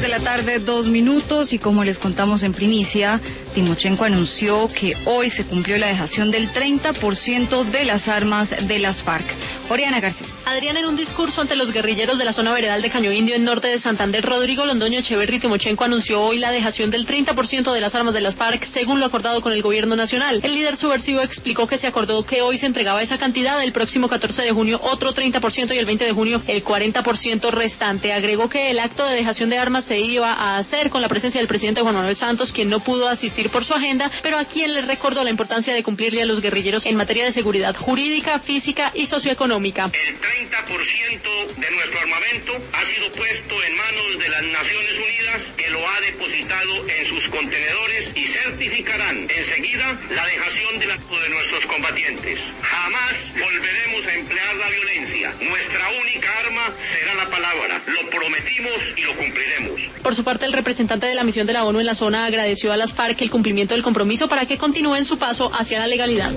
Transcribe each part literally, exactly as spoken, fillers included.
de la tarde, dos minutos, y como les contamos en primicia, Timochenko anunció que hoy se cumplió la dejación del treinta por ciento de las armas de las FARC. Oriana Garcés. Adrián, en un discurso ante los guerrilleros de la zona veredal de Caño Indio, en norte de Santander, Rodrigo Londoño Echeverri Timochenko anunció hoy la dejación del treinta por ciento de las armas de las FARC, según lo acordado con el gobierno nacional. El líder subversivo explicó que se acordó que hoy se entregaba esa cantidad, el próximo catorce de junio otro treinta por ciento y el veinte de junio el cuarenta por ciento restante. Agregó que el acto de dejación de armas se iba a hacer con la presencia del presidente Juan Manuel Santos, quien no pudo asistir por su agenda, pero a quien le recordó la importancia de cumplirle a los guerrilleros en materia de seguridad jurídica, física y socioeconómica. El treinta por ciento de nuestro armamento ha sido puesto en manos de las Naciones Unidas, que lo ha depositado en sus contenedores y certificarán enseguida la dejación de, la, de nuestros combatientes. Jamás volveremos a emplear la violencia. Nuestra única arma será la palabra. Lo prometimos y lo cumpliremos. Por su parte, el representante de la misión de la ONU en la zona agradeció a las FARC el cumplimiento del compromiso para que continúen su paso hacia la legalidad.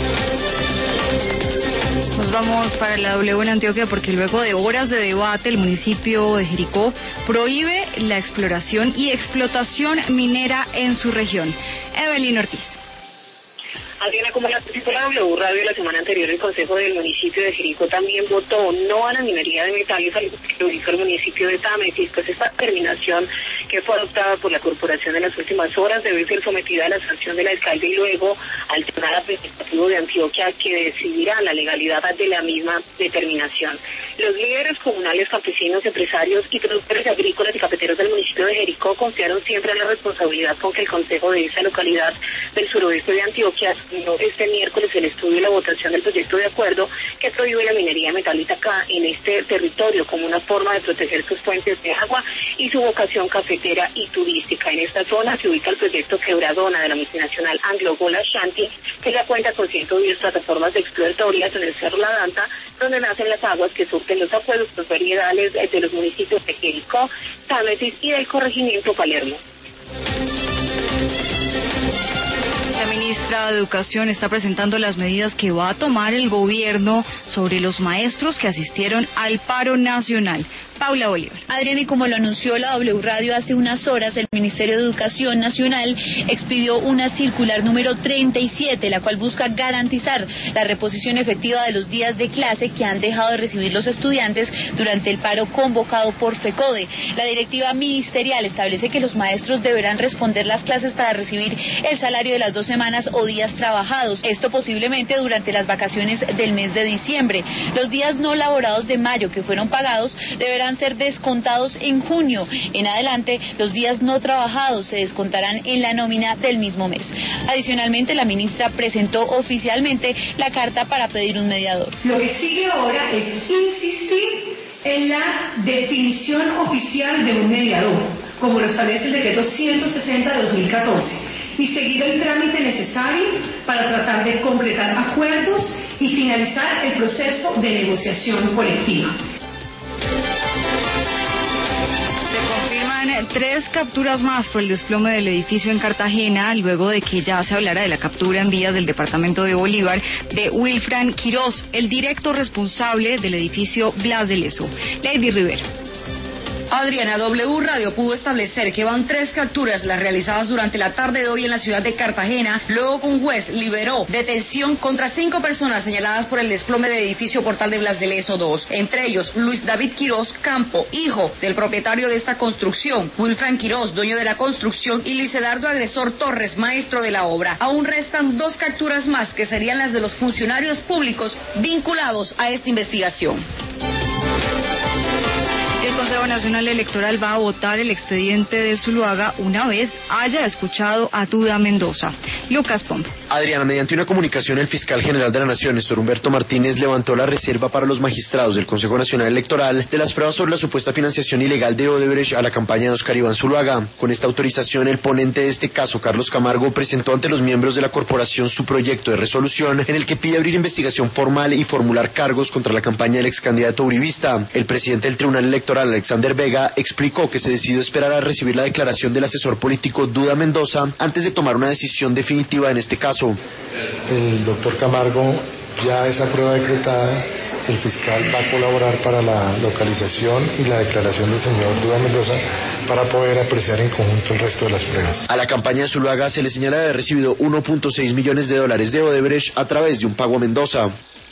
Nos vamos para la W en Antioquia, porque luego de horas de debate, el municipio de Jericó prohíbe la exploración y explotación minera en su región. Evelyn Ortiz. Adriana, como la anticipó la W Radio la semana anterior, el Consejo del Municipio de Jericó también votó no a la minería de metales, al que lo hizo el municipio de Támesis. Pues esta determinación, que fue adoptada por la corporación en las últimas horas, debe ser sometida a la sanción del alcalde y luego al Tribunal Administrativo de Antioquia, que decidirá la legalidad de la misma determinación. Los líderes comunales, campesinos, empresarios y productores agrícolas y cafeteros del municipio de Jericó confiaron siempre en la responsabilidad con que el Consejo de esa localidad del suroeste de Antioquia este miércoles el estudio y la votación del proyecto de acuerdo que prohíbe la minería metálica en este territorio como una forma de proteger sus fuentes de agua y su vocación cafetera y turística. En esta zona se ubica el proyecto Quebradona de la multinacional Anglo Gold Ashanti, que ya cuenta con ciento diez plataformas exploratorias en el Cerro La Danta, donde nacen las aguas que surten los acueductos variedales de los municipios de Jericó, Támesis y del corregimiento Palermo. La ministra de Educación está presentando las medidas que va a tomar el gobierno sobre los maestros que asistieron al paro nacional. Paula Bolívar. Adriana, y como lo anunció la W Radio hace unas horas, el Ministerio de Educación Nacional expidió una circular número treinta y siete, la cual busca garantizar la reposición efectiva de los días de clase que han dejado de recibir los estudiantes durante el paro convocado por FECODE. La directiva ministerial establece que los maestros deberán responder las clases para recibir el salario de las dos semanas o días trabajados, esto posiblemente durante las vacaciones del mes de diciembre. Los días no laborados de mayo que fueron pagados deberán ser descontados en junio. En adelante, los días no trabajados se descontarán en la nómina del mismo mes. Adicionalmente, la ministra presentó oficialmente la carta para pedir un mediador. Lo que sigue ahora es insistir en la definición oficial de un mediador, como lo establece el decreto ciento sesenta de dos mil catorce, y seguir el trámite necesario para tratar de concretar acuerdos y finalizar el proceso de negociación colectiva. Se confirman tres capturas más por el desplome del edificio en Cartagena, luego de que ya se hablara de la captura en vías del departamento de Bolívar de Wilfran Quirós, el directo responsable del edificio Blas de Lezo. Lady Rivera. Adriana, W Radio pudo establecer que van tres capturas las realizadas durante la tarde de hoy en la ciudad de Cartagena, luego que un juez liberó detención contra cinco personas señaladas por el desplome del edificio Portal de Blas de Lezo dos, entre ellos Luis David Quirós Campo, hijo del propietario de esta construcción, Wilfran Quirós, dueño de la construcción, y Luis Eduardo Agresor Torres, maestro de la obra. Aún restan dos capturas más, que serían las de los funcionarios públicos vinculados a esta investigación. El Consejo Nacional Electoral va a votar el expediente de Zuluaga una vez haya escuchado a Duda Mendoza. Lucas Pombo. Adriana, mediante una comunicación, el fiscal general de la Nación, Néstor Humberto Martínez, levantó la reserva para los magistrados del Consejo Nacional Electoral de las pruebas sobre la supuesta financiación ilegal de Odebrecht a la campaña de Oscar Iván Zuluaga. Con esta autorización, el ponente de este caso, Carlos Camargo, presentó ante los miembros de la corporación su proyecto de resolución en el que pide abrir investigación formal y formular cargos contra la campaña del ex candidato uribista. El presidente del Tribunal Electoral, Alexander Vega, explicó que se decidió esperar a recibir la declaración del asesor político Duda Mendoza antes de tomar una decisión definitiva en este caso. El doctor Camargo, ya esa prueba decretada, el fiscal va a colaborar para la localización y la declaración del señor Duván Mendoza para poder apreciar en conjunto el resto de las pruebas. A la campaña de Zuluaga se le señala de haber recibido uno punto seis millones de dólares de Odebrecht a través de un pago a Mendoza.